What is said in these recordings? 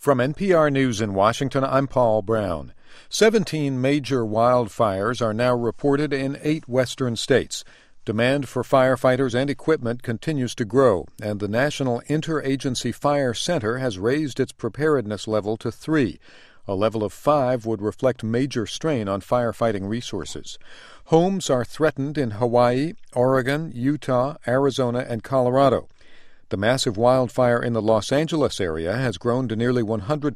From NPR News in Washington, I'm Paul Brown. 17 major wildfires are now reported in 8 western states. Demand for firefighters and equipment continues to grow, and the National Interagency Fire Center has raised its preparedness level to 3. A level of 5 would reflect major strain on firefighting resources. Homes are threatened in Hawaii, Oregon, Utah, Arizona, and Colorado. The massive wildfire in the Los Angeles area has grown to nearly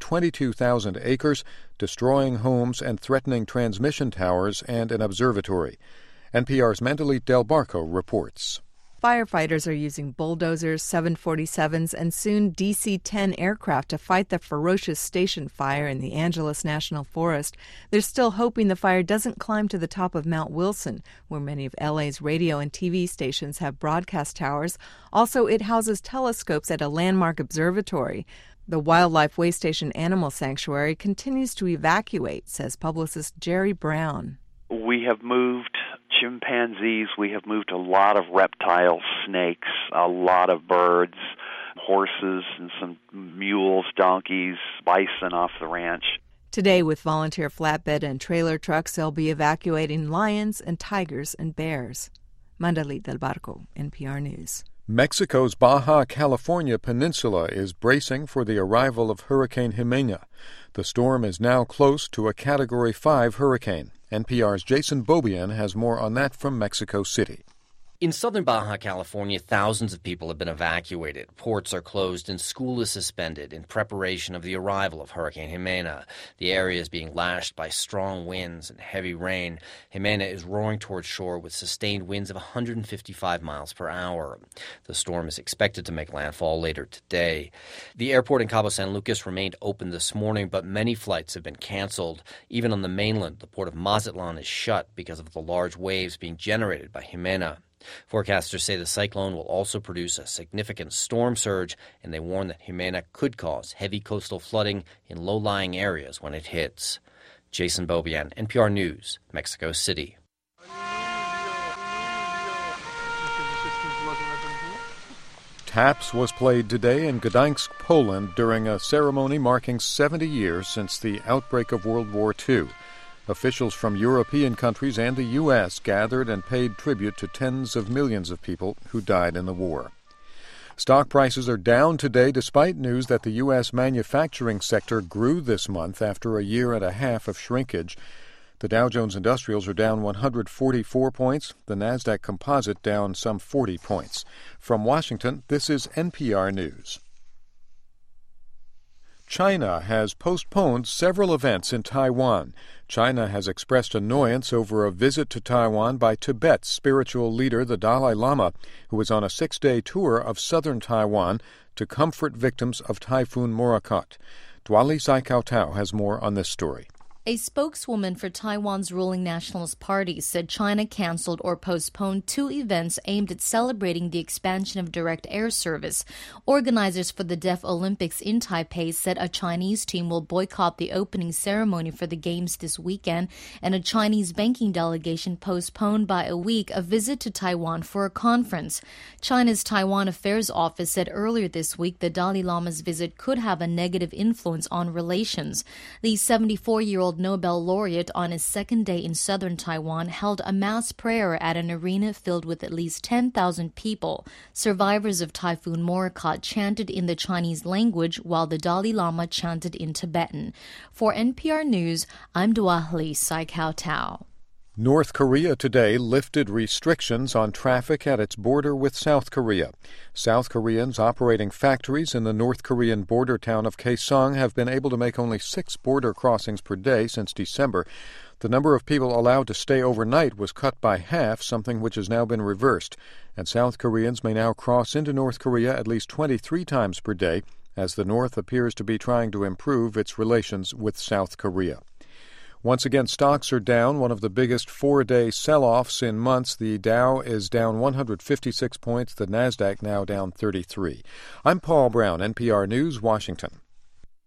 122,000 acres, destroying homes and threatening transmission towers and an observatory. NPR's Mandalit Del Barco reports. Firefighters are using bulldozers, 747s, and soon DC-10 aircraft to fight the ferocious station fire in the Angeles National Forest. They're still hoping the fire doesn't climb to the top of Mount Wilson, where many of LA's radio and TV stations have broadcast towers. Also, it houses telescopes at a landmark observatory. The Wildlife Way Station Animal Sanctuary continues to evacuate, says publicist Jerry Brown. We have moved chimpanzees, we have moved a lot of reptiles, snakes, a lot of birds, horses, and some mules, donkeys, bison off the ranch. Today, with volunteer flatbed and trailer trucks, they'll be evacuating lions and tigers and bears. Mandalit Del Barco, NPR News. Mexico's Baja California peninsula is bracing for the arrival of Hurricane Jimena. The storm is now close to a Category 5 hurricane. NPR's Jason Beaubien has more on that from Mexico City. In southern Baja California, thousands of people have been evacuated. Ports are closed and school is suspended in preparation of the arrival of Hurricane Jimena. The area is being lashed by strong winds and heavy rain. Jimena is roaring towards shore with sustained winds of 155 miles per hour. The storm is expected to make landfall later today. The airport in Cabo San Lucas remained open this morning, but many flights have been canceled. Even on the mainland, the port of Mazatlan is shut because of the large waves being generated by Jimena. Forecasters say the cyclone will also produce a significant storm surge, and they warn that Jimena could cause heavy coastal flooding in low-lying areas when it hits. Jason Beaubien, NPR News, Mexico City. Taps was played today in Gdańsk, Poland, during a ceremony marking 70 years since the outbreak of World War II. Officials from European countries and the U.S. gathered and paid tribute to tens of millions of people who died in the war. Stock prices are down today despite news that the U.S. manufacturing sector grew this month after a year and a half of shrinkage. The Dow Jones Industrials are down 144 points, the Nasdaq Composite down some 40 points. From Washington, this is NPR News. China has postponed several events in Taiwan. China has expressed annoyance over a visit to Taiwan by Tibet's spiritual leader, the Dalai Lama, who is on a 6-day tour of southern Taiwan to comfort victims of Typhoon Morakot. Dwali Saikautau has more on this story. A spokeswoman for Taiwan's ruling Nationalist Party said China canceled or postponed 2 events aimed at celebrating the expansion of direct air service. Organizers for the Deaf Olympics in Taipei said a Chinese team will boycott the opening ceremony for the Games this weekend, and a Chinese banking delegation postponed by a week a visit to Taiwan for a conference. China's Taiwan Affairs Office said earlier this week the Dalai Lama's visit could have a negative influence on relations. The 74-year-old Nobel laureate on his second day in southern Taiwan held a mass prayer at an arena filled with at least 10,000 people. Survivors of Typhoon Morakot chanted in the Chinese language while the Dalai Lama chanted in Tibetan. For NPR News, I'm Dwali Saikautau. North Korea today lifted restrictions on traffic at its border with South Korea. South Koreans operating factories in the North Korean border town of Kaesong have been able to make only 6 border crossings per day since December. The number of people allowed to stay overnight was cut by half, something which has now been reversed. And South Koreans may now cross into North Korea at least 23 times per day, as the North appears to be trying to improve its relations with South Korea. Once again, stocks are down, one of the biggest 4-day sell-offs in months. The Dow is down 156 points, the Nasdaq now down 33. I'm Paul Brown, NPR News, Washington.